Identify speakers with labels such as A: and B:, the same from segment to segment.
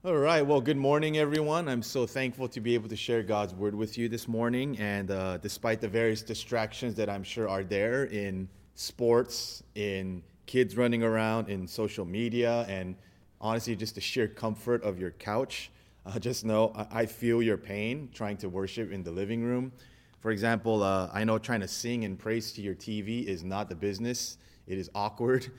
A: All right. Well, good morning, everyone. I'm so thankful to be able to share God's word with you this morning. And despite the various distractions that I'm sure are there in sports, in kids running around, in social media, and honestly, just the sheer comfort of your couch, just know I feel your pain trying to worship in the living room. For example, I know trying to sing and praise to your TV is not the business. It is awkward.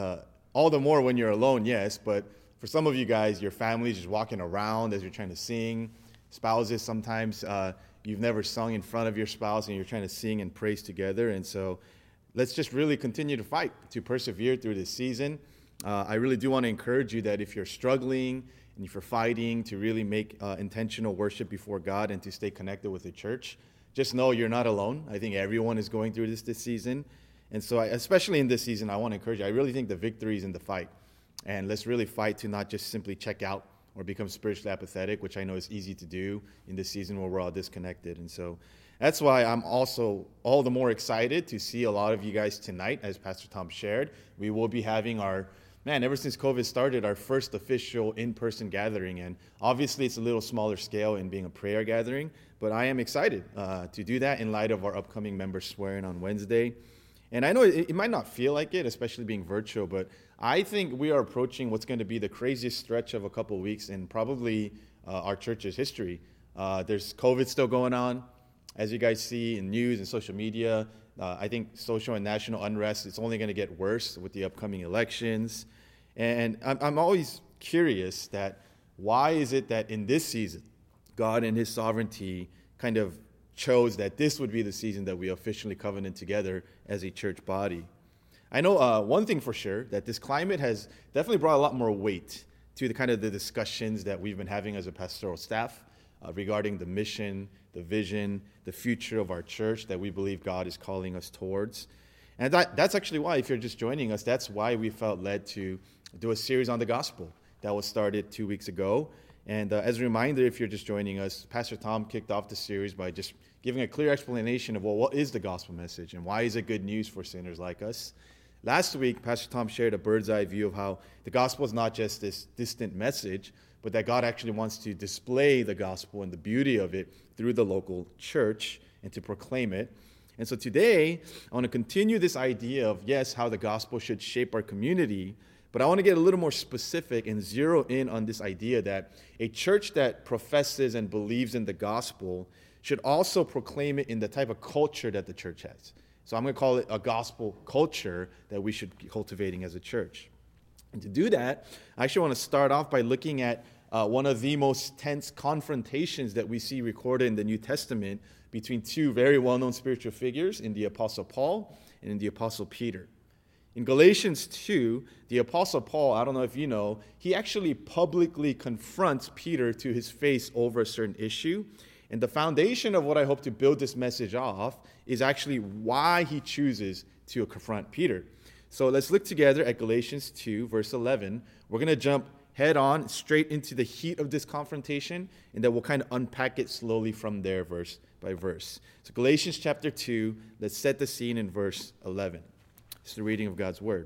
A: All the more when you're alone, yes, but for some of you guys, your family's just walking around as you're trying to sing. Spouses, sometimes you've never sung in front of your spouse and you're trying to sing and praise together. And so let's just really continue to fight, to persevere through this season. I really do want to encourage you that if you're struggling and if you're fighting to really make intentional worship before God and to stay connected with the church, just know you're not alone. I think everyone is going through this season. And so especially in this season, I want to encourage you. I really think the victory is in the fight. And let's really fight to not just simply check out or become spiritually apathetic, which I know is easy to do in this season where we're all disconnected. And so that's why I'm also all the more excited to see a lot of you guys tonight, as Pastor Tom shared. We will be having ever since COVID started, our first official in-person gathering. And obviously it's a little smaller scale in being a prayer gathering, but I am excited to do that in light of our upcoming members swearing on Wednesday. And I know it might not feel like it, especially being virtual, but I think we are approaching what's going to be the craziest stretch of a couple of weeks in probably our church's history. There's COVID still going on, as you guys see in news and social media. I think social and national unrest is only going to get worse with the upcoming elections. And I'm always curious that why is it that in this season, God in his sovereignty kind of chose that this would be the season that we officially covenant together as a church body. I know one thing for sure, that this climate has definitely brought a lot more weight to the discussions that we've been having as a pastoral staff regarding the mission, the vision, the future of our church that we believe God is calling us towards. And that's actually why, if you're just joining us, that's why we felt led to do a series on the gospel that was started 2 weeks ago. And as a reminder, if you're just joining us, Pastor Tom kicked off the series by just giving a clear explanation of, what is the gospel message and why is it good news for sinners like us? Last week, Pastor Tom shared a bird's eye view of how the gospel is not just this distant message, but that God actually wants to display the gospel and the beauty of it through the local church and to proclaim it. And so today, I want to continue this idea of, yes, how the gospel should shape our community, but I want to get a little more specific and zero in on this idea that a church that professes and believes in the gospel should also proclaim it in the type of culture that the church has. So I'm going to call it a gospel culture that we should be cultivating as a church. And to do that, I actually want to start off by looking at one of the most tense confrontations that we see recorded in the New Testament between two very well-known spiritual figures in the Apostle Paul and in the Apostle Peter. In Galatians 2, the Apostle Paul, I don't know if you know, he actually publicly confronts Peter to his face over a certain issue. And the foundation of what I hope to build this message off is actually why he chooses to confront Peter. So let's look together at Galatians 2, verse 11. We're going to jump head on straight into the heat of this confrontation, and then we'll kind of unpack it slowly from there, verse by verse. So Galatians chapter 2, let's set the scene in verse 11. It's the reading of God's word.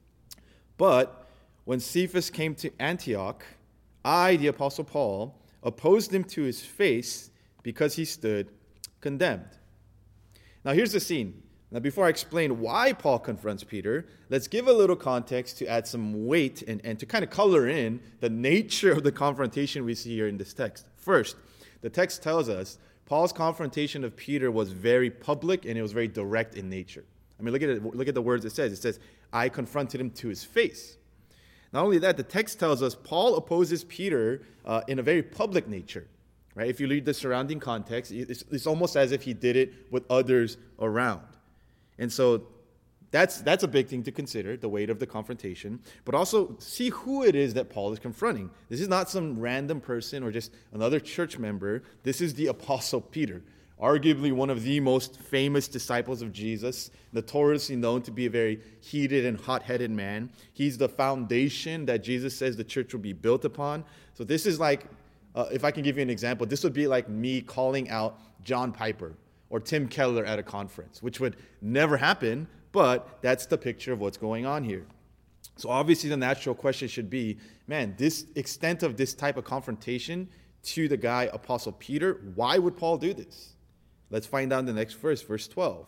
A: But when Cephas came to Antioch, I, the Apostle Paul, opposed him to his face because he stood condemned. Now here's the scene. Now before I explain why Paul confronts Peter, let's give a little context to add some weight and to kind of color in the nature of the confrontation we see here in this text. First, the text tells us Paul's confrontation of Peter was very public and it was very direct in nature. I mean, look at the words it says. It says, I confronted him to his face. Not only that, the text tells us Paul opposes Peter in a very public nature. Right? If you read the surrounding context, it's almost as if he did it with others around. And so that's a big thing to consider, the weight of the confrontation. But also see who it is that Paul is confronting. This is not some random person or just another church member. This is the Apostle Peter, arguably one of the most famous disciples of Jesus, notoriously known to be a very heated and hot-headed man. He's the foundation that Jesus says the church will be built upon. So this is like, if I can give you an example, this would be like me calling out John Piper or Tim Keller at a conference, which would never happen, but that's the picture of what's going on here. So obviously the natural question should be, man, this extent of this type of confrontation to the guy, Apostle Peter, why would Paul do this? Let's find out in the next verse, verse 12.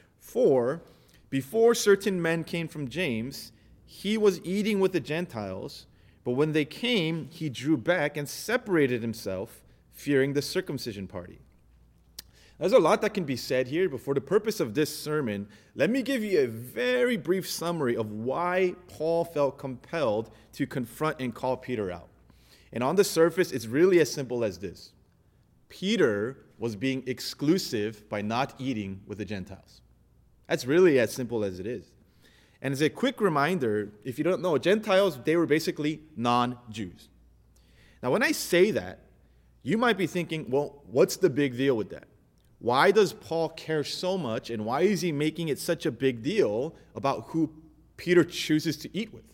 A: For before certain men came from James, he was eating with the Gentiles, but when they came, he drew back and separated himself, fearing the circumcision party. There's a lot that can be said here, but for the purpose of this sermon, let me give you a very brief summary of why Paul felt compelled to confront and call Peter out. And on the surface, it's really as simple as this. Peter was being exclusive by not eating with the Gentiles. That's really as simple as it is. And as a quick reminder, if you don't know, Gentiles, they were basically non-Jews. Now, when I say that, you might be thinking, well, what's the big deal with that? Why does Paul care so much, and why is he making it such a big deal about who Peter chooses to eat with?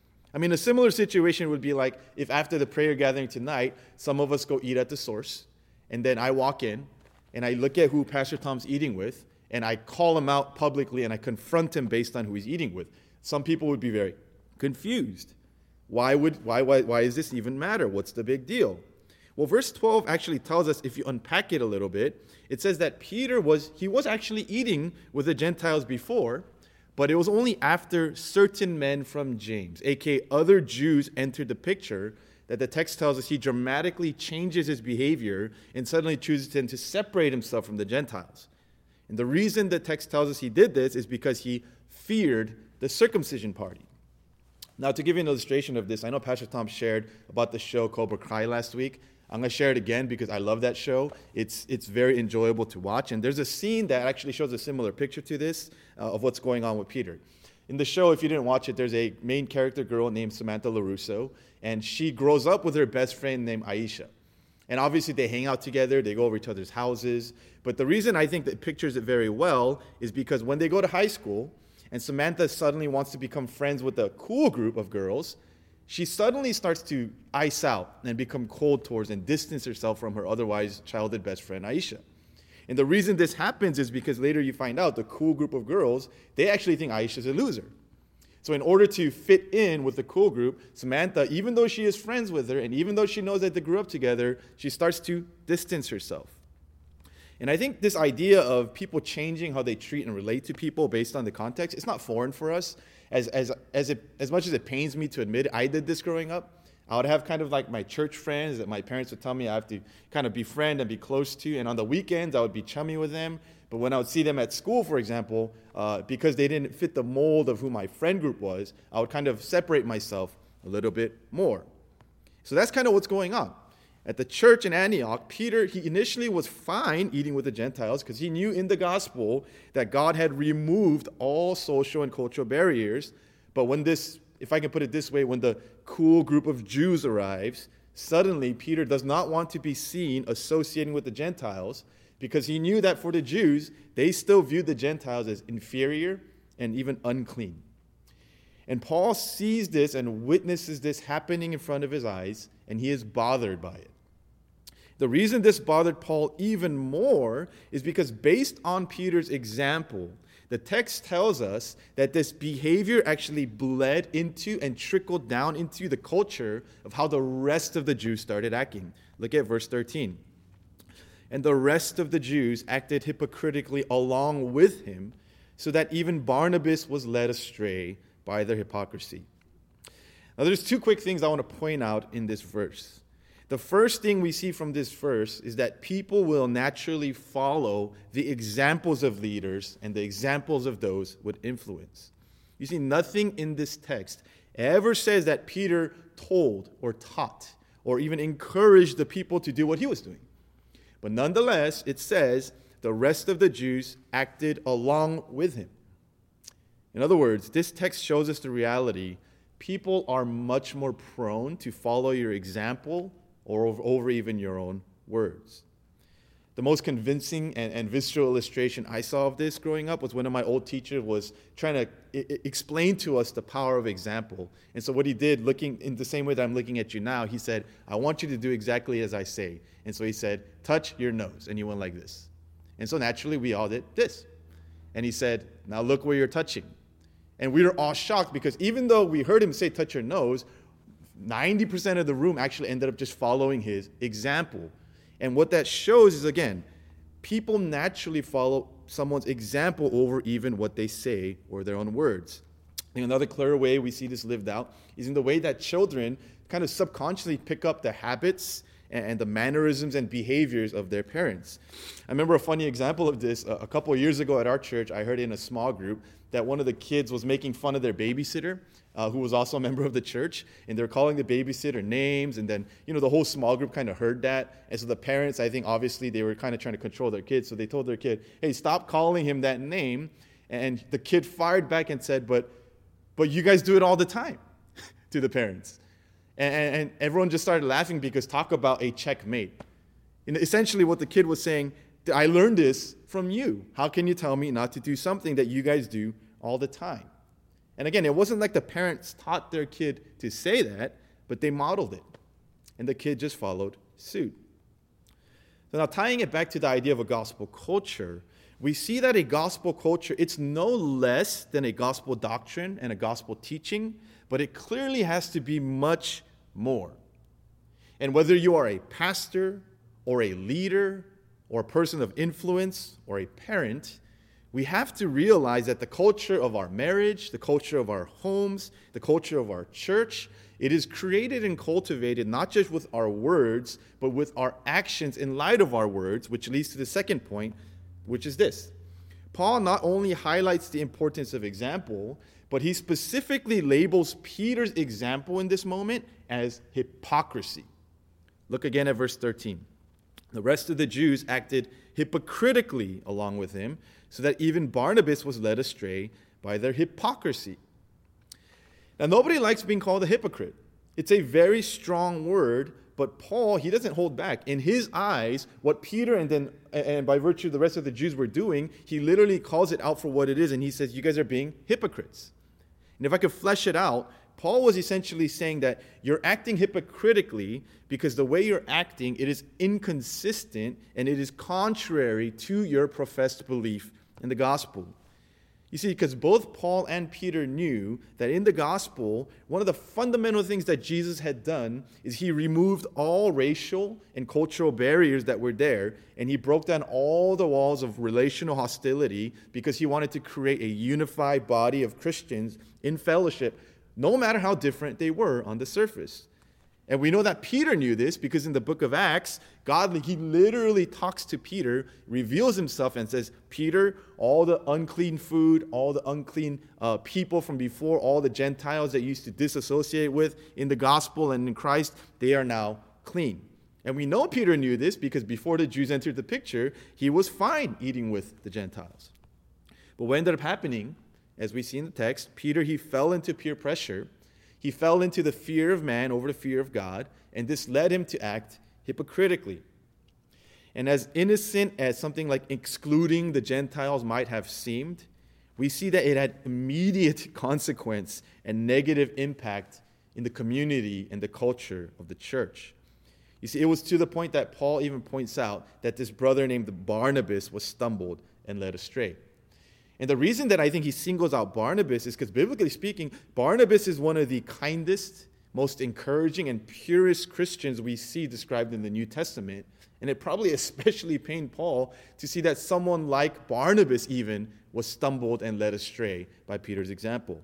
A: I mean, a similar situation would be like if after the prayer gathering tonight, some of us go eat at the Source, and then I walk in, and I look at who Pastor Tom's eating with, and I call him out publicly, and I confront him based on who he's eating with. Some people would be very confused. Why does this even matter? What's the big deal? Well, verse 12 actually tells us, if you unpack it a little bit, it says that Peter was actually eating with the Gentiles before, but it was only after certain men from James, aka other Jews, entered the picture, that the text tells us he dramatically changes his behavior and suddenly chooses to separate himself from the Gentiles. And the reason the text tells us he did this is because he feared the circumcision party. Now, to give you an illustration of this, I know Pastor Tom shared about the show Cobra Kai last week. I'm going to share it again because I love that show. It's very enjoyable to watch. And there's a scene that actually shows a similar picture to this of what's going on with Peter. In the show, if you didn't watch it, there's a main character girl named Samantha LaRusso, and she grows up with her best friend named Aisha. And obviously they hang out together, they go over each other's houses. But the reason I think that pictures it very well is because when they go to high school, and Samantha suddenly wants to become friends with a cool group of girls, she suddenly starts to ice out and become cold towards and distance herself from her otherwise childhood best friend, Aisha. And the reason this happens is because later you find out the cool group of girls, they actually think Aisha's a loser. So in order to fit in with the cool group, Samantha, even though she is friends with her, and even though she knows that they grew up together, she starts to distance herself. And I think this idea of people changing how they treat and relate to people based on the context, it's not foreign for us. As much as it pains me to admit it, I did this growing up. I would have kind of like my church friends that my parents would tell me I have to kind of befriend and be close to. And on the weekends, I would be chummy with them. But when I would see them at school, for example, because they didn't fit the mold of who my friend group was, I would kind of separate myself a little bit more. So that's kind of what's going on. At the church in Antioch, Peter, he initially was fine eating with the Gentiles because he knew in the gospel that God had removed all social and cultural barriers. But when this, if I can put it this way, when the cool group of Jews arrives, suddenly Peter does not want to be seen associating with the Gentiles because he knew that for the Jews, they still viewed the Gentiles as inferior and even unclean. And Paul sees this and witnesses this happening in front of his eyes, and he is bothered by it. The reason this bothered Paul even more is because based on Peter's example, the text tells us that this behavior actually bled into and trickled down into the culture of how the rest of the Jews started acting. Look at verse 13. And the rest of the Jews acted hypocritically along with him, so that even Barnabas was led astray by their hypocrisy. Now there's two quick things I want to point out in this verse. The first thing we see from this verse is that people will naturally follow the examples of leaders and the examples of those with influence. You see, nothing in this text ever says that Peter told or taught or even encouraged the people to do what he was doing. But nonetheless, it says the rest of the Jews acted along with him. In other words, this text shows us the reality. People are much more prone to follow your example or over even your own words. The most convincing and visceral illustration I saw of this growing up was one of my old teachers was trying to explain to us the power of example. And so what he did, looking in the same way that I'm looking at you now, he said, I want you to do exactly as I say. And so he said, touch your nose. And you went like this. And so naturally we all did this. And he said, now look where you're touching. And we were all shocked because even though we heard him say, touch your nose, 90% of the room actually ended up just following his example. And what that shows is, again, people naturally follow someone's example over even what they say or their own words. And another clear way we see this lived out is in the way that children kind of subconsciously pick up the habits and the mannerisms and behaviors of their parents. I remember a funny example of this. A couple of years ago at our church, I heard in a small group that one of the kids was making fun of their babysitter, who was also a member of the church, and they're calling the babysitter names, and then, the whole small group kind of heard that, and so the parents, I think, obviously, they were kind of trying to control their kids, so they told their kid, hey, stop calling him that name, and the kid fired back and said, but you guys do it all the time, to the parents. And everyone just started laughing because talk about a checkmate. And essentially what the kid was saying, I learned this from you. How can you tell me not to do something that you guys do all the time? And again, it wasn't like the parents taught their kid to say that, but they modeled it. And the kid just followed suit. So now tying it back to the idea of a gospel culture, we see that a gospel culture, it's no less than a gospel doctrine and a gospel teaching, but it clearly has to be much more. And whether you are a pastor or a leader or a person of influence or a parent, we have to realize that the culture of our marriage, the culture of our homes, the culture of our church, it is created and cultivated not just with our words, but with our actions in light of our words, which leads to the second point, which is this. Paul not only highlights the importance of example, but he specifically labels Peter's example in this moment as hypocrisy. Look again at verse 13. The rest of the Jews acted hypocritically along with him, so that even Barnabas was led astray by their hypocrisy. Now, nobody likes being called a hypocrite. It's a very strong word, but Paul, he doesn't hold back. In his eyes, what Peter and by virtue of the rest of the Jews were doing, he literally calls it out for what it is, and he says, you guys are being hypocrites. And if I could flesh it out, Paul was essentially saying that you're acting hypocritically because the way you're acting, it is inconsistent and it is contrary to your professed belief in the gospel. You see, because both Paul and Peter knew that in the gospel, one of the fundamental things that Jesus had done is he removed all racial and cultural barriers that were there, and he broke down all the walls of relational hostility because he wanted to create a unified body of Christians in fellowship, no matter how different they were on the surface. And we know that Peter knew this because in the book of Acts, he literally talks to Peter, reveals himself and says, Peter, all the unclean food, all the unclean people from before, all the Gentiles that you used to disassociate with in the gospel and in Christ, they are now clean. And we know Peter knew this because before the Jews entered the picture, he was fine eating with the Gentiles. But what ended up happening, as we see in the text, Peter, he fell into peer pressure. He fell into the fear of man over the fear of God, and this led him to act hypocritically. And as innocent as something like excluding the Gentiles might have seemed, we see that it had immediate consequence and negative impact in the community and the culture of the church. You see, it was to the point that Paul even points out that this brother named Barnabas was stumbled and led astray. And the reason that I think he singles out Barnabas is because, biblically speaking, Barnabas is one of the kindest, most encouraging, and purest Christians we see described in the New Testament. And it probably especially pained Paul to see that someone like Barnabas even was stumbled and led astray by Peter's example.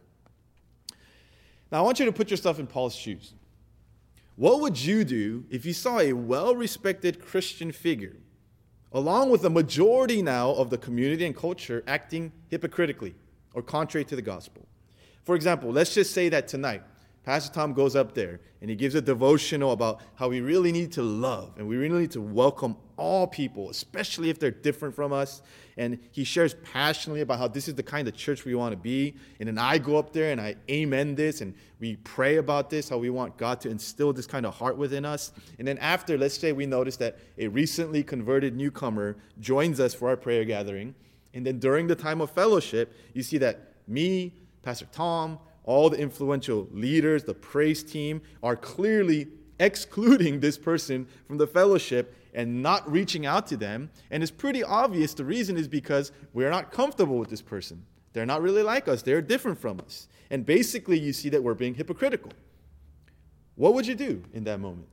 A: Now, I want you to put yourself in Paul's shoes. What would you do if you saw a well-respected Christian figure, along with the majority now of the community and culture, acting hypocritically or contrary to the gospel? For example, let's just say that tonight, Pastor Tom goes up there and he gives a devotional about how we really need to love and we really need to welcome all people, especially if they're different from us. And he shares passionately about how this is the kind of church we want to be. And then I go up there and I amen this and we pray about this, how we want God to instill this kind of heart within us. And then after, let's say we notice that a recently converted newcomer joins us for our prayer gathering. And then during the time of fellowship, you see that me, Pastor Tom, all the influential leaders, the praise team, are clearly excluding this person from the fellowship and not reaching out to them. And it's pretty obvious the reason is because we're not comfortable with this person. They're not really like us. They're different from us. And basically, you see that we're being hypocritical. What would you do in that moment?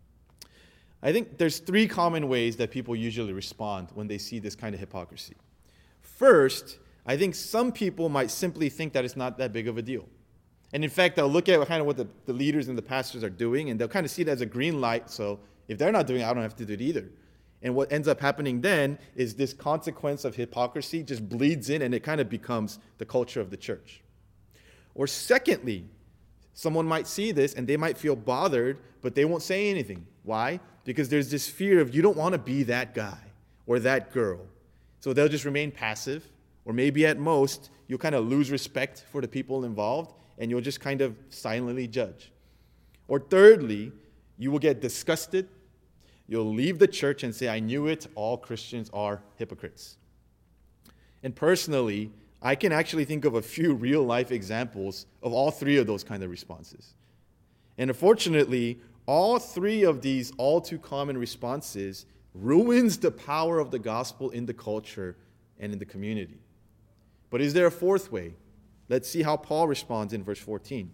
A: I think there's 3 common ways that people usually respond when they see this kind of hypocrisy. First, I think some people might simply think that it's not that big of a deal. And in fact, they'll look at kind of what the leaders and the pastors are doing, and they'll kind of see it as a green light. So if they're not doing it, I don't have to do it either. And what ends up happening then is this consequence of hypocrisy just bleeds in, and it kind of becomes the culture of the church. Or secondly, someone might see this and they might feel bothered, but they won't say anything. Why? Because there's this fear of you don't want to be that guy or that girl. So they'll just remain passive, or maybe at most, you'll kind of lose respect for the people involved, and you'll just kind of silently judge. Or thirdly, you will get disgusted. You'll leave the church and say, I knew it, all Christians are hypocrites. And personally, I can actually think of a few real-life examples of all 3 of those kind of responses. And unfortunately, all 3 of these all too common responses ruins the power of the gospel in the culture and in the community. But is there a 4th way? Let's see how Paul responds in verse 14.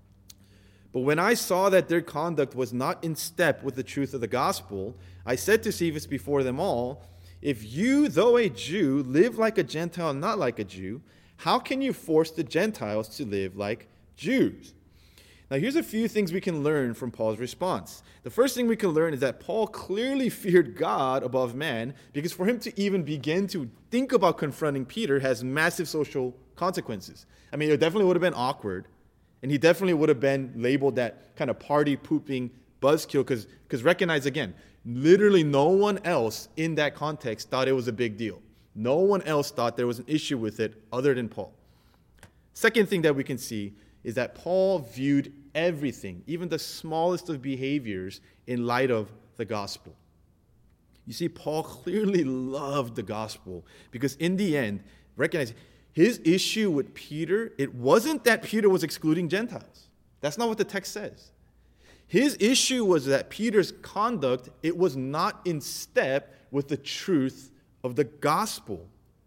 A: But when I saw that their conduct was not in step with the truth of the gospel, I said to Cephas before them all, if you, though a Jew, live like a Gentile, not like a Jew, how can you force the Gentiles to live like Jews? Now, here's a few things we can learn from Paul's response. The first thing we can learn is that Paul clearly feared God above man, because for him to even begin to think about confronting Peter has massive social consequences. I mean, it definitely would have been awkward, and he definitely would have been labeled that kind of party-pooping buzzkill, because recognize again, literally no one else in that context thought it was a big deal. No one else thought there was an issue with it other than Paul. Second thing that we can see is that Paul viewed everything, even the smallest of behaviors, in light of the gospel. You see, Paul clearly loved the gospel because in the end, recognize his issue with Peter, it wasn't that Peter was excluding Gentiles. That's not what the text says. His issue was that Peter's conduct, it was not in step with the truth of the gospel.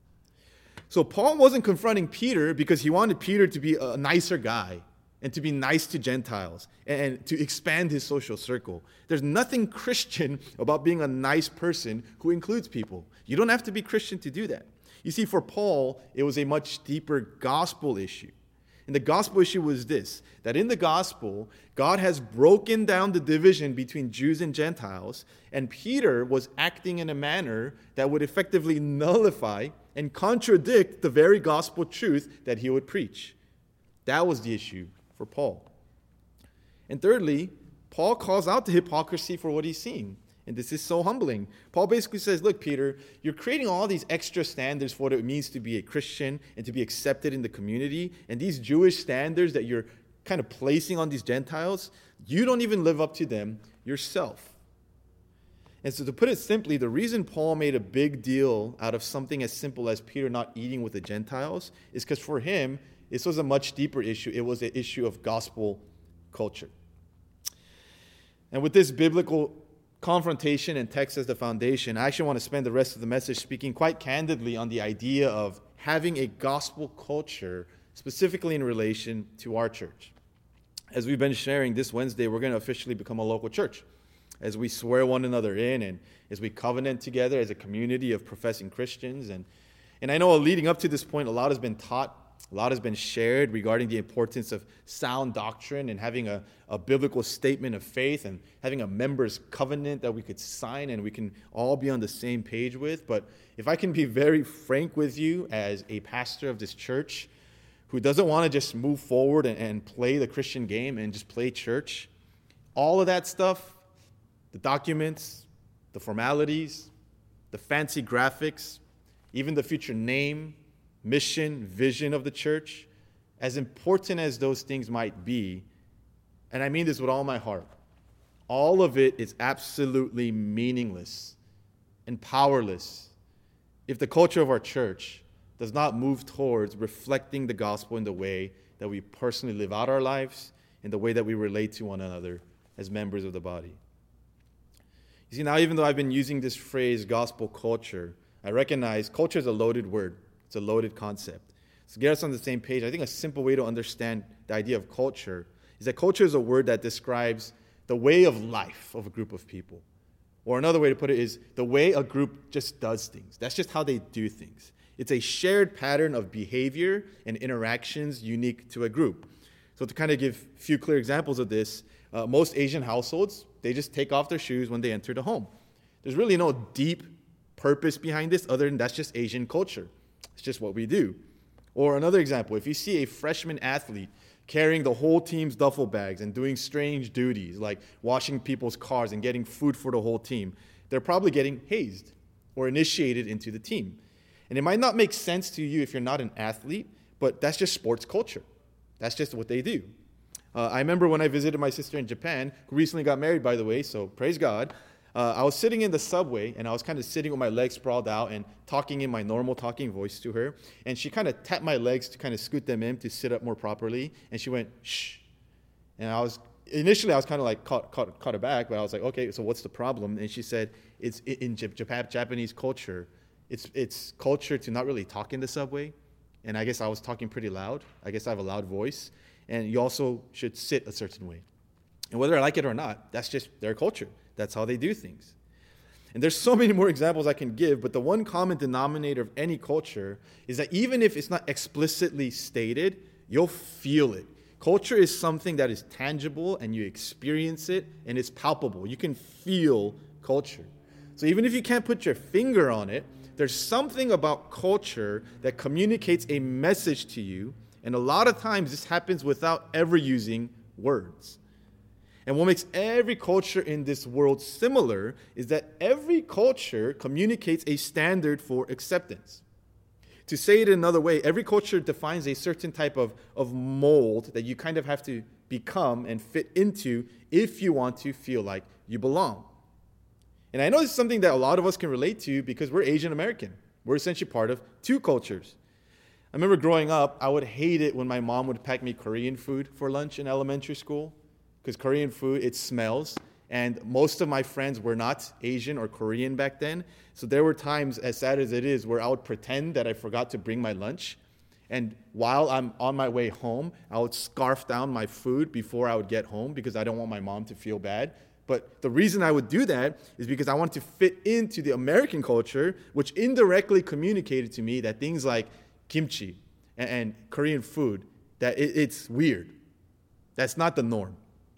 A: So Paul wasn't confronting Peter because he wanted Peter to be a nicer guy and to be nice to Gentiles and to expand his social circle. There's nothing Christian about being a nice person who includes people. You don't have to be Christian to do that. You see, for Paul, it was a much deeper gospel issue. And the gospel issue was this, that in the gospel, God has broken down the division between Jews and Gentiles, and Peter was acting in a manner that would effectively nullify and contradict the very gospel truth that he would preach. That was the issue for Paul. And thirdly, Paul calls out the hypocrisy for what he's seeing. And this is so humbling. Paul basically says, look, Peter, you're creating all these extra standards for what it means to be a Christian and to be accepted in the community. And these Jewish standards that you're kind of placing on these Gentiles, you don't even live up to them yourself. And so to put it simply, the reason Paul made a big deal out of something as simple as Peter not eating with the Gentiles is because for him, this was a much deeper issue. It was an issue of gospel culture. And with this biblical confrontation and text as the foundation, I actually want to spend the rest of the message speaking quite candidly on the idea of having a gospel culture, specifically in relation to our church. As we've been sharing, this Wednesday, we're going to officially become a local church. As we swear one another in and as we covenant together as a community of professing Christians. And I know leading up to this point, a lot has been taught, a lot has been shared regarding the importance of sound doctrine and having a biblical statement of faith and having a members' covenant that we could sign and we can all be on the same page with. But if I can be very frank with you as a pastor of this church who doesn't want to just move forward and play the Christian game and just play church, all of that stuff, the documents, the formalities, the fancy graphics, even the future name, mission, vision of the church, as important as those things might be, and I mean this with all my heart, all of it is absolutely meaningless and powerless if the culture of our church does not move towards reflecting the gospel in the way that we personally live out our lives, in the way that we relate to one another as members of the body. You see, now even though I've been using this phrase, gospel culture, I recognize culture is a loaded word. It's a loaded concept. to get us on the same page, I think a simple way to understand the idea of culture is that culture is a word that describes the way of life of a group of people. Or another way to put it is the way a group just does things. That's just how they do things. It's a shared pattern of behavior and interactions unique to a group. So to kind of give a few clear examples of this, most Asian households, they just take off their shoes when they enter the home. There's really no deep purpose behind this other than that's just Asian culture. It's just what we do. Or another example, if you see a freshman athlete carrying the whole team's duffel bags and doing strange duties like washing people's cars and getting food for the whole team, they're probably getting hazed or initiated into the team. And it might not make sense to you if you're not an athlete, but that's just sports culture. That's just what they do. I remember when I visited my sister in Japan, who recently got married, by the way, so praise God. I was sitting in the subway, and I was kind of sitting with my legs sprawled out and talking in my normal talking voice to her. And she kind of tapped my legs to kind of scoot them in to sit up more properly. And she went, shh. And initially I was kind of like caught aback, but I was like, okay, so what's the problem? And she said, it's in Japanese culture, it's culture to not really talk in the subway. And I guess I was talking pretty loud. I guess I have a loud voice. And you also should sit a certain way. And whether I like it or not, that's just their culture. That's how they do things. And there's so many more examples I can give, but the one common denominator of any culture is that even if it's not explicitly stated, you'll feel it. Culture is something that is tangible, and you experience it, and it's palpable. You can feel culture. So even if you can't put your finger on it, there's something about culture that communicates a message to you, and a lot of times this happens without ever using words. And what makes every culture in this world similar is that every culture communicates a standard for acceptance. To say it another way, every culture defines a certain type of mold that you kind of have to become and fit into if you want to feel like you belong. And I know this is something that a lot of us can relate to because we're Asian American. We're essentially part of two cultures. I remember growing up, I would hate it when my mom would pack me Korean food for lunch in elementary school. Because Korean food, it smells, and most of my friends were not Asian or Korean back then. So there were times, as sad as it is, where I would pretend that I forgot to bring my lunch. And while I'm on my way home, I would scarf down my food before I would get home because I don't want my mom to feel bad. But the reason I would do that is because I wanted to fit into the American culture, which indirectly communicated to me that things like kimchi and Korean food, that it's weird. That's not the norm.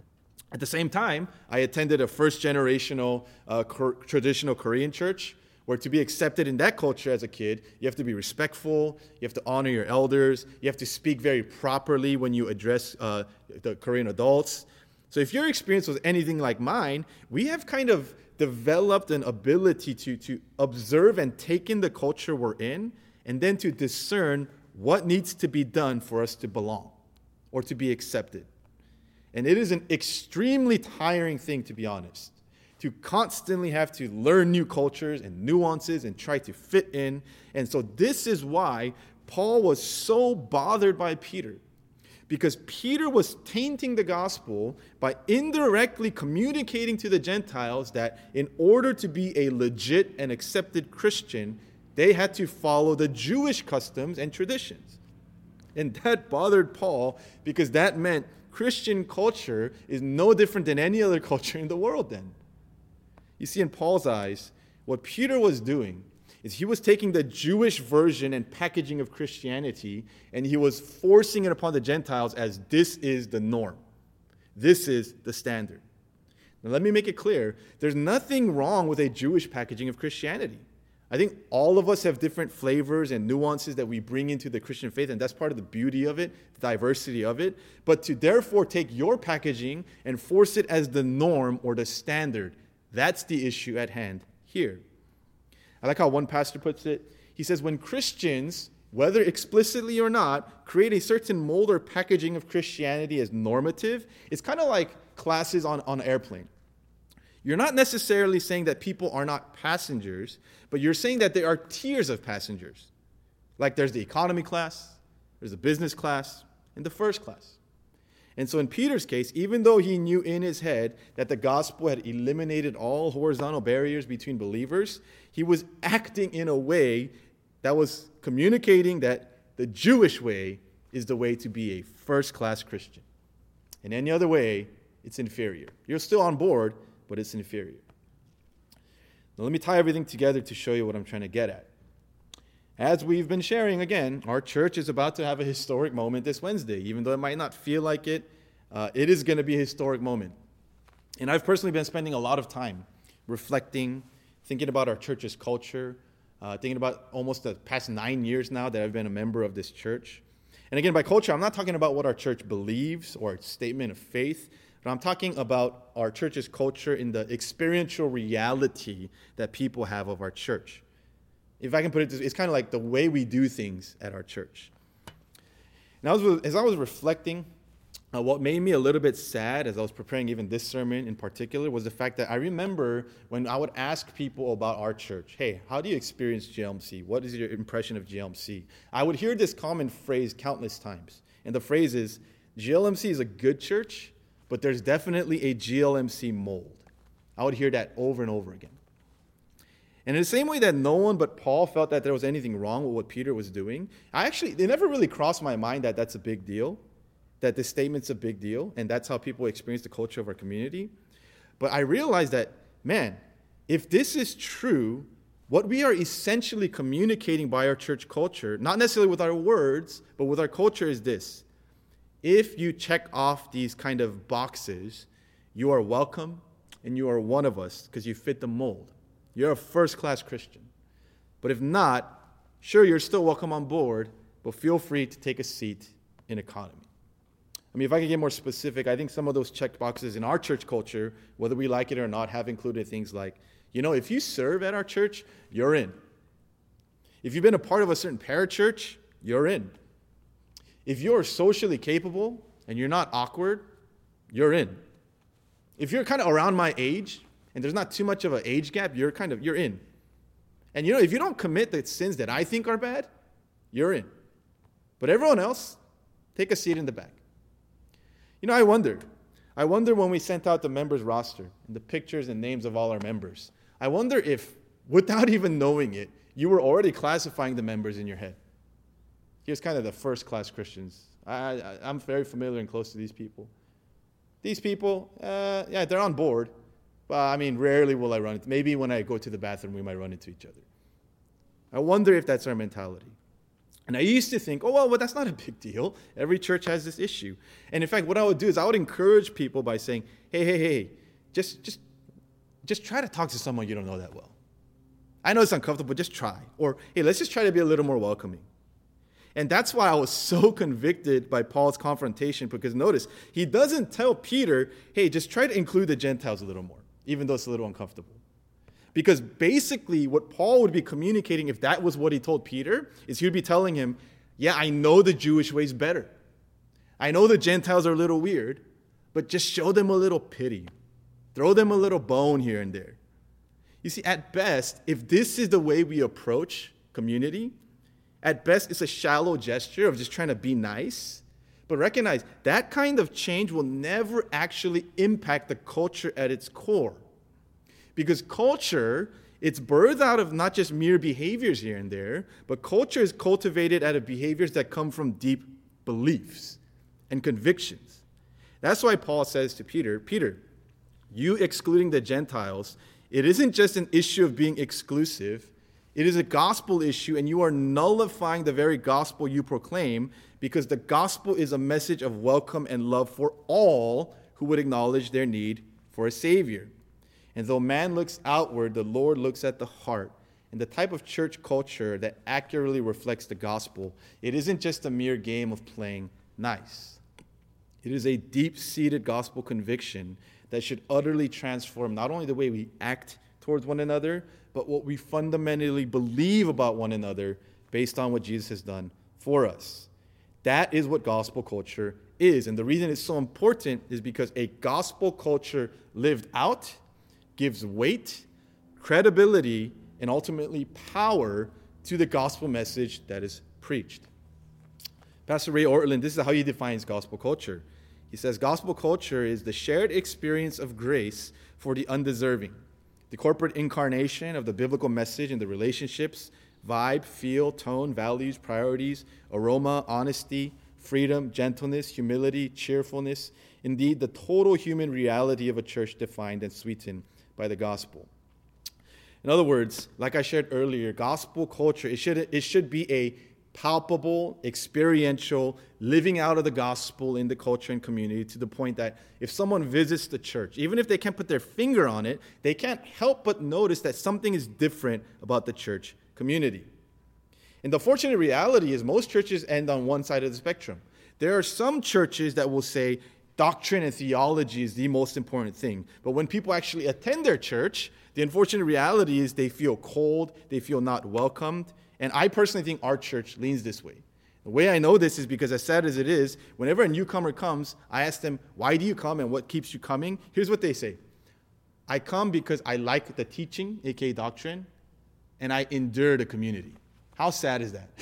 A: At the same time, I attended a first-generational traditional Korean church where to be accepted in that culture as a kid, you have to be respectful, you have to honor your elders, you have to speak very properly when you address the Korean adults. So if your experience was anything like mine, we have kind of developed an ability to observe and take in the culture we're in and then to discern what needs to be done for us to belong or to be accepted. And it is an extremely tiring thing, to be honest, to constantly have to learn new cultures and nuances and try to fit in. And so this is why Paul was so bothered by Peter, because Peter was tainting the gospel by indirectly communicating to the Gentiles that in order to be a legit and accepted Christian, they had to follow the Jewish customs and traditions. And that bothered Paul because that meant Christian culture is no different than any other culture in the world then. You see, in Paul's eyes, what Peter was doing is he was taking the Jewish version and packaging of Christianity and he was forcing it upon the Gentiles as this is the norm. This is the standard. Now let me make it clear, there's nothing wrong with a Jewish packaging of Christianity. I think all of us have different flavors and nuances that we bring into the Christian faith, and that's part of the beauty of it, the diversity of it. But to therefore take your packaging and force it as the norm or the standard, that's the issue at hand here. I like how one pastor puts it. He says, when Christians, whether explicitly or not, create a certain mold or packaging of Christianity as normative, it's kind of like classes on an airplane. You're not necessarily saying that people are not passengers, but you're saying that there are tiers of passengers. Like there's the economy class, there's the business class, and the first class. And so in Peter's case, even though he knew in his head that the gospel had eliminated all horizontal barriers between believers, he was acting in a way that was communicating that the Jewish way is the way to be a first-class Christian. In any other way, it's inferior. You're still on board, but it's inferior. Now, let me tie everything together to show you what I'm trying to get at. As we've been sharing, again, our church is about to have a historic moment this Wednesday. Even though it might not feel like it, it is going to be a historic moment. And I've personally been spending a lot of time reflecting, thinking about our church's culture, thinking about almost the past 9 years now that I've been a member of this church. And again, by culture, I'm not talking about what our church believes or its statement of faith, but I'm talking about our church's culture in the experiential reality that people have of our church. If I can put it this way, it's kind of like the way we do things at our church. And as I was reflecting, what made me a little bit sad as I was preparing even this sermon in particular was the fact that I remember when I would ask people about our church, hey, how do you experience GLMC? What is your impression of GLMC? I would hear this common phrase countless times. And the phrase is, GLMC is a good church, but there's definitely a GLMC mold. I would hear that over and over again. And in the same way that no one but Paul felt that there was anything wrong with what Peter was doing, it never really crossed my mind that that's a big deal, that this statement's a big deal, and that's how people experience the culture of our community. But I realized that, man, if this is true, what we are essentially communicating by our church culture, not necessarily with our words, but with our culture is this. If you check off these kind of boxes, you are welcome and you are one of us because you fit the mold. You're a first-class Christian. But if not, sure, you're still welcome on board, but feel free to take a seat in economy. I mean, if I can get more specific, I think some of those check boxes in our church culture, whether we like it or not, have included things like, if you serve at our church, you're in. If you've been a part of a certain parachurch, you're in. If you're socially capable and you're not awkward, you're in. If you're kind of around my age, and there's not too much of an age gap, you're in. And if you don't commit the sins that I think are bad, you're in. But everyone else, take a seat in the back. I wonder when we sent out the members roster and the pictures and names of all our members, I wonder if, without even knowing it, you were already classifying the members in your head. Here's kind of the first-class Christians. I'm very familiar and close to these people. These people, they're on board. But, rarely will I run into. Maybe when I go to the bathroom, we might run into each other. I wonder if that's our mentality. And I used to think, well, that's not a big deal. Every church has this issue. And in fact, what I would do is I would encourage people by saying, hey, just try to talk to someone you don't know that well. I know it's uncomfortable, but just try. Or, hey, let's just try to be a little more welcoming. And that's why I was so convicted by Paul's confrontation, because notice, he doesn't tell Peter, hey, just try to include the Gentiles a little more, even though it's a little uncomfortable. Because basically what Paul would be communicating, if that was what he told Peter, is he would be telling him, yeah, I know the Jewish way's better. I know the Gentiles are a little weird, but just show them a little pity. Throw them a little bone here and there. You see, at best, if this is the way we approach community, at best it's a shallow gesture of just trying to be nice. But recognize, that kind of change will never actually impact the culture at its core. Because culture, it's birthed out of not just mere behaviors here and there, but culture is cultivated out of behaviors that come from deep beliefs and convictions. That's why Paul says to Peter, you excluding the Gentiles, it isn't just an issue of being exclusive. It is a gospel issue, and you are nullifying the very gospel you proclaim, because the gospel is a message of welcome and love for all who would acknowledge their need for a Savior. And though man looks outward, the Lord looks at the heart. And the type of church culture that accurately reflects the gospel, it isn't just a mere game of playing nice. It is a deep-seated gospel conviction that should utterly transform not only the way we act towards one another, but what we fundamentally believe about one another based on what Jesus has done for us. That is what gospel culture is. And the reason it's so important is because a gospel culture lived out gives weight, credibility, and ultimately power to the gospel message that is preached. Pastor Ray Ortlund, this is how he defines gospel culture. He says, gospel culture is the shared experience of grace for the undeserving, the corporate incarnation of the biblical message in the relationships vibe, feel, tone, values, priorities, aroma, honesty, freedom, gentleness, humility, cheerfulness. Indeed, the total human reality of a church defined and sweetened by the gospel. In other words, like I shared earlier, gospel culture, it should be a palpable, experiential, living out of the gospel in the culture and community, to the point that if someone visits the church, even if they can't put their finger on it, they can't help but notice that something is different about the church community. And the fortunate reality is most churches end on one side of the spectrum. There are some churches that will say doctrine and theology is the most important thing. But when people actually attend their church, the unfortunate reality is they feel cold, they feel not welcomed. And I personally think our church leans this way. The way I know this is because, as sad as it is, whenever a newcomer comes, I ask them, why do you come and what keeps you coming? Here's what they say. I come because I like the teaching, aka doctrine, and I endure the community. How sad is that?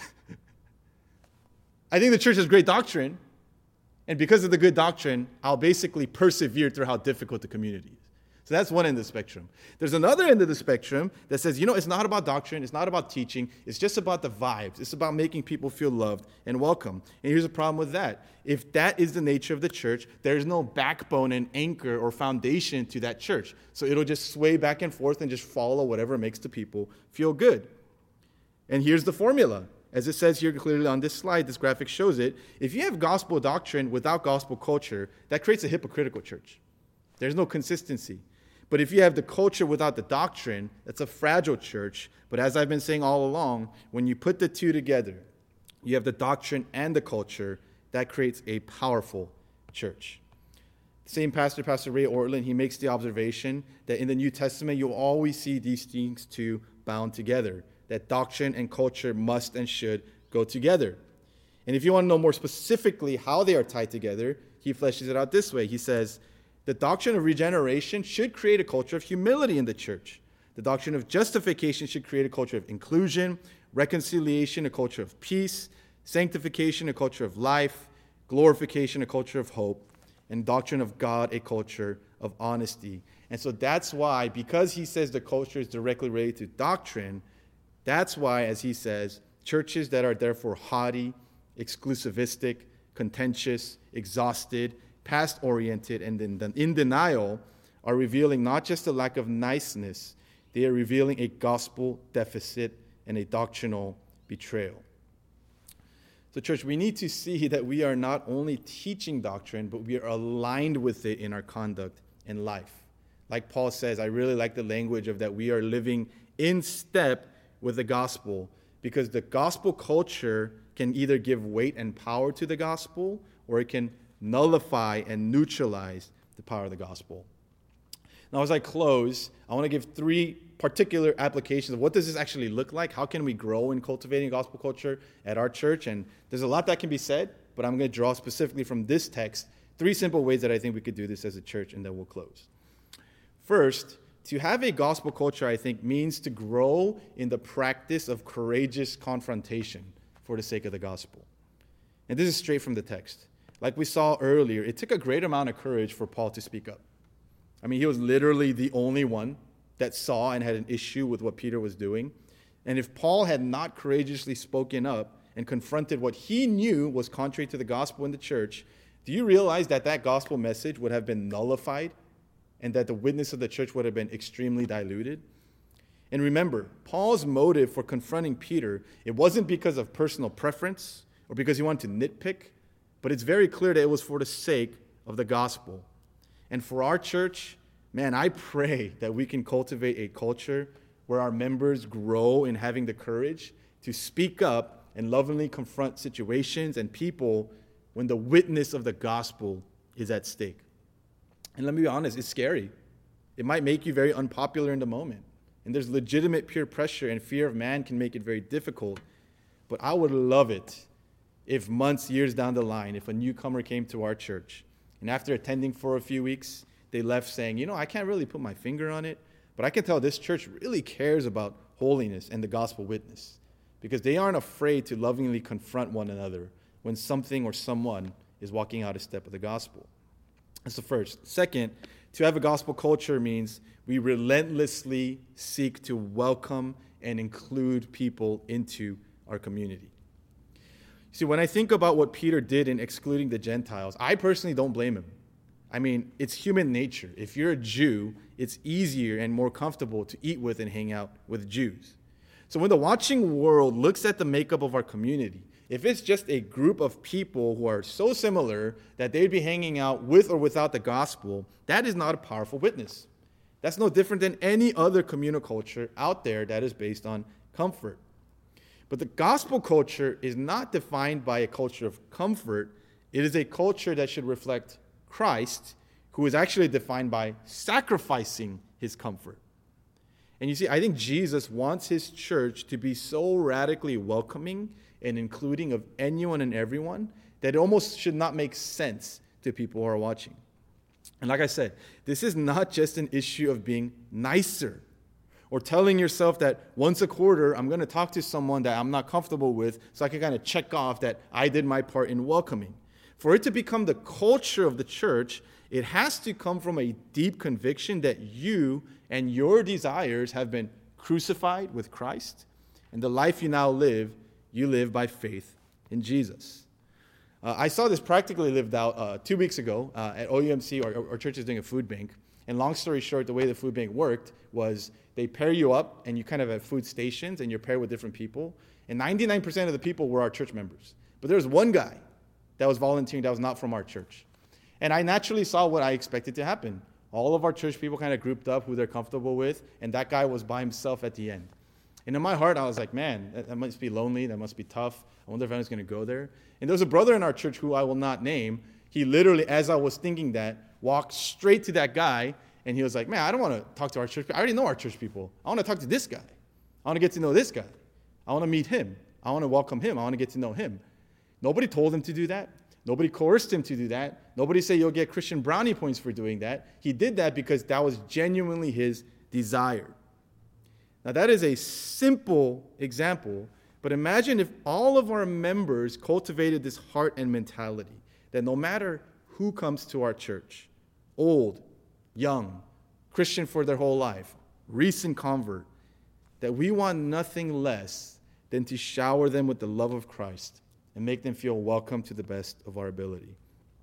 A: I think the church has great doctrine, and because of the good doctrine, I'll basically persevere through how difficult the community is. So that's one end of the spectrum. There's another end of the spectrum that says, it's not about doctrine, it's not about teaching, it's just about the vibes. It's about making people feel loved and welcome. And here's the problem with that. If that is the nature of the church, there's no backbone and anchor or foundation to that church. So it'll just sway back and forth and just follow whatever makes the people feel good. And here's the formula. As it says here clearly on this slide, this graphic shows it. If you have gospel doctrine without gospel culture, that creates a hypocritical church. There's no consistency. But if you have the culture without the doctrine, that's a fragile church. But as I've been saying all along, when you put the two together, you have the doctrine and the culture, that creates a powerful church. The same pastor, Pastor Ray Ortlund, he makes the observation that in the New Testament, you'll always see these things two bound together, that doctrine and culture must and should go together. And if you want to know more specifically how they are tied together, he fleshes it out this way. He says, the doctrine of regeneration should create a culture of humility in the church. The doctrine of justification should create a culture of inclusion, reconciliation, a culture of peace, sanctification, a culture of life, glorification, a culture of hope, and doctrine of God, a culture of honesty. And so that's why, because he says the culture is directly related to doctrine, that's why, as he says, churches that are therefore haughty, exclusivistic, contentious, exhausted, past-oriented, and in denial are revealing not just a lack of niceness, they are revealing a gospel deficit and a doctrinal betrayal. So, church, we need to see that we are not only teaching doctrine, but we are aligned with it in our conduct and life. Like Paul says, I really like the language of that we are living in step with the gospel, because the gospel culture can either give weight and power to the gospel, or it can nullify and neutralize the power of the gospel. Now, as I close, I want to give three particular applications of what does this actually look like? How can we grow in cultivating gospel culture at our church? And there's a lot that can be said, but I'm going to draw specifically from this text three simple ways that I think we could do this as a church, and then we'll close. First, to have a gospel culture, I think, means to grow in the practice of courageous confrontation for the sake of the gospel. And this is straight from the text. Like we saw earlier, it took a great amount of courage for Paul to speak up. I mean, he was literally the only one that saw and had an issue with what Peter was doing. And if Paul had not courageously spoken up and confronted what he knew was contrary to the gospel in the church, do you realize that that gospel message would have been nullified and that the witness of the church would have been extremely diluted? And remember, Paul's motive for confronting Peter, it wasn't because of personal preference or because he wanted to nitpick, but it's very clear that it was for the sake of the gospel. And for our church, man, I pray that we can cultivate a culture where our members grow in having the courage to speak up and lovingly confront situations and people when the witness of the gospel is at stake. And let me be honest, it's scary. It might make you very unpopular in the moment. And there's legitimate peer pressure, and fear of man can make it very difficult. But I would love it if months, years down the line, if a newcomer came to our church, and after attending for a few weeks, they left saying, I can't really put my finger on it, but I can tell this church really cares about holiness and the gospel witness, because they aren't afraid to lovingly confront one another when something or someone is walking out of step with the gospel. That's the first. Second, to have a gospel culture means we relentlessly seek to welcome and include people into our community. See, when I think about what Peter did in excluding the Gentiles, I personally don't blame him. I mean, it's human nature. If you're a Jew, it's easier and more comfortable to eat with and hang out with Jews. So when the watching world looks at the makeup of our community, if it's just a group of people who are so similar that they'd be hanging out with or without the gospel, that is not a powerful witness. That's no different than any other communal culture out there that is based on comfort. But the gospel culture is not defined by a culture of comfort. It is a culture that should reflect Christ, who is actually defined by sacrificing his comfort. And you see, I think Jesus wants his church to be so radically welcoming and including of anyone and everyone that it almost should not make sense to people who are watching. And like I said, this is not just an issue of being nicer or telling yourself that once a quarter I'm going to talk to someone that I'm not comfortable with so I can kind of check off that I did my part in welcoming. For it to become the culture of the church, it has to come from a deep conviction that you and your desires have been crucified with Christ, and the life you now live, you live by faith in Jesus. I saw this practically lived out 2 weeks ago at OUMC. Our church is doing a food bank. And long story short, the way the food bank worked was they pair you up, and you kind of have food stations, and you're paired with different people. And 99% of the people were our church members. But there was one guy that was volunteering that was not from our church. And I naturally saw what I expected to happen. All of our church people kind of grouped up who they're comfortable with, and that guy was by himself at the end. And in my heart, I was like, man, that must be lonely. That must be tough. I wonder if anyone's going to go there. And there was a brother in our church who I will not name. He literally, as I was thinking that, walked straight to that guy, and he was like, man, I don't want to talk to our church people. I already know our church people. I want to talk to this guy. I want to get to know this guy. I want to meet him. I want to welcome him. I want to get to know him. Nobody told him to do that. Nobody coerced him to do that. Nobody said you'll get Christian brownie points for doing that. He did that because that was genuinely his desire. Now, that is a simple example, but imagine if all of our members cultivated this heart and mentality, that no matter who comes to our church, old, young, Christian for their whole life, recent convert, that we want nothing less than to shower them with the love of Christ and make them feel welcome to the best of our ability.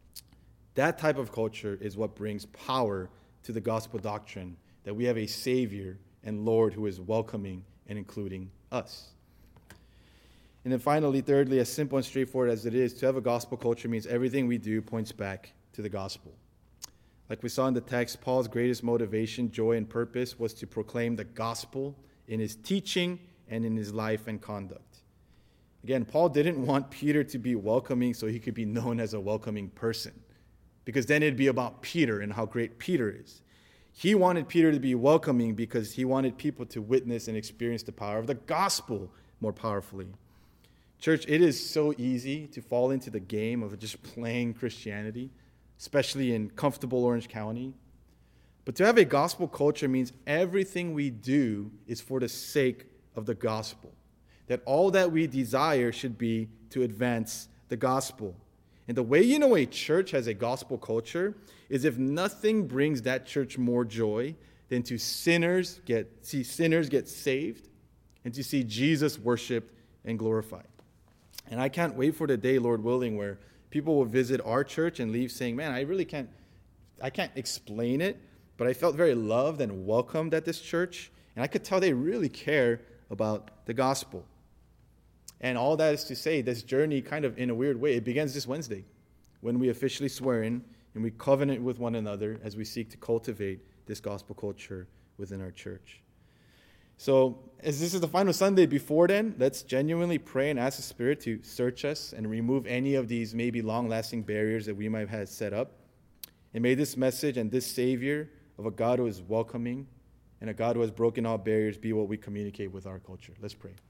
A: That type of culture is what brings power to the gospel doctrine, that we have a Savior and Lord who is welcoming and including us. And then finally, thirdly, as simple and straightforward as it is, to have a gospel culture means everything we do points back to the gospel. Like we saw in the text, Paul's greatest motivation, joy, and purpose was to proclaim the gospel in his teaching and in his life and conduct. Again, Paul didn't want Peter to be welcoming so he could be known as a welcoming person, because then it'd be about Peter and how great Peter is. He wanted Peter to be welcoming because he wanted people to witness and experience the power of the gospel more powerfully. Church, it is so easy to fall into the game of just playing Christianity, especially in comfortable Orange County. But to have a gospel culture means everything we do is for the sake of the gospel. That all that we desire should be to advance the gospel. And the way you know a church has a gospel culture is if nothing brings that church more joy than to see sinners get saved and to see Jesus worshiped and glorified. And I can't wait for the day, Lord willing, where people will visit our church and leave saying, man, I can't explain it, but I felt very loved and welcomed at this church. And I could tell they really care about the gospel. And all that is to say, this journey kind of in a weird way, it begins this Wednesday when we officially swear in and we covenant with one another as we seek to cultivate this gospel culture within our church. So as this is the final Sunday before then, let's genuinely pray and ask the Spirit to search us and remove any of these maybe long-lasting barriers that we might have set up. And may this message and this Savior of a God who is welcoming and a God who has broken all barriers be what we communicate with our culture. Let's pray.